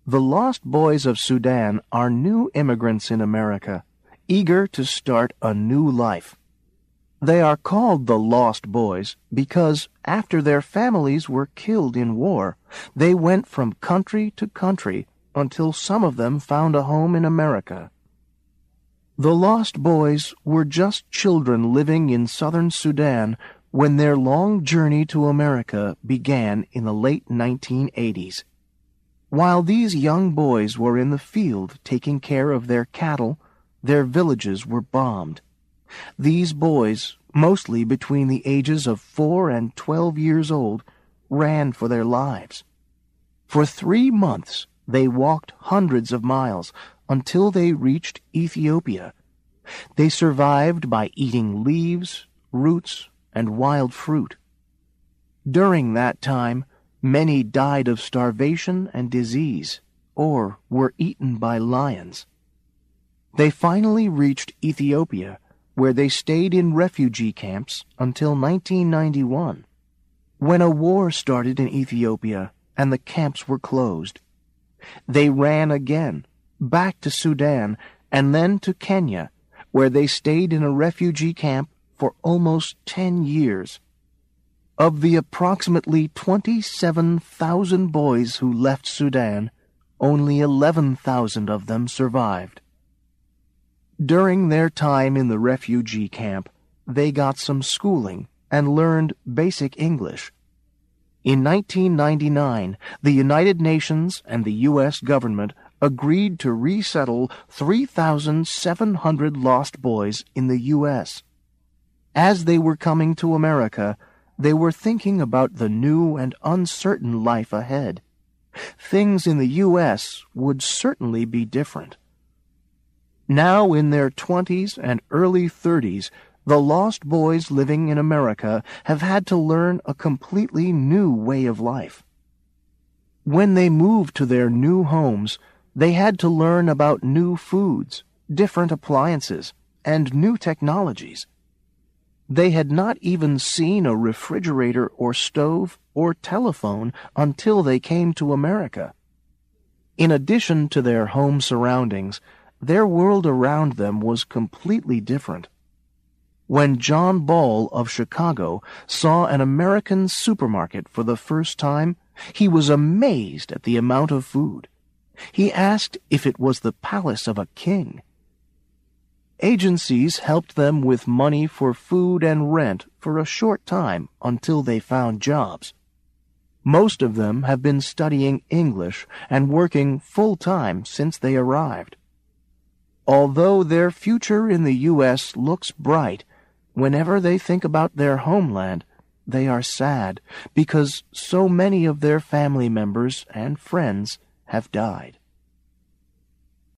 The Lost Boys of Sudan are new immigrants in America, eager to start a new life. They are called the Lost Boys because after their families were killed in war, they went from country to country until some of them found a home in America. The Lost Boys were just children living in southern Sudan when their long journey to America began in the late 1980s. While these young boys were in the field taking care of their cattle, their villages were bombed. These boys, mostly between the ages of 4 and 12 years old, ran for their lives. For 3 months, they walked hundreds of miles until they reached Ethiopia. They survived by eating leaves, roots, and wild fruit. During that time, many died of starvation and disease, or were eaten by lions. They finally reached Ethiopia, where they stayed in refugee camps until 1991, when a war started in Ethiopia and the camps were closed. They ran again, back to Sudan, and then to Kenya, where they stayed in a refugee camp for almost 10 years. Of the approximately 27,000 boys who left Sudan, only 11,000 of them survived. During their time in the refugee camp, they got some schooling and learned basic English. In 1999, the United Nations and the U.S. government agreed to resettle 3,700 lost boys in the U.S. As they were coming to America, they were thinking about the new and uncertain life ahead. Things in the U.S. would certainly be different. Now in their 20s and early 30s, the lost boys living in America have had to learn a completely new way of life. When they moved to their new homes, they had to learn about new foods, different appliances, and new technologies. They had not even seen a refrigerator or stove or telephone until they came to America. In addition to their home surroundings, their world around them was completely different. When John Ball of Chicago saw an American supermarket for the first time, he was amazed at the amount of food. He asked if it was the palace of a king. Agencies helped them with money for food and rent for a short time until they found jobs. Most of them have been studying English and working full-time since they arrived. Although their future in the U.S. looks bright, whenever they think about their homeland, they are sad because so many of their family members and friends have died.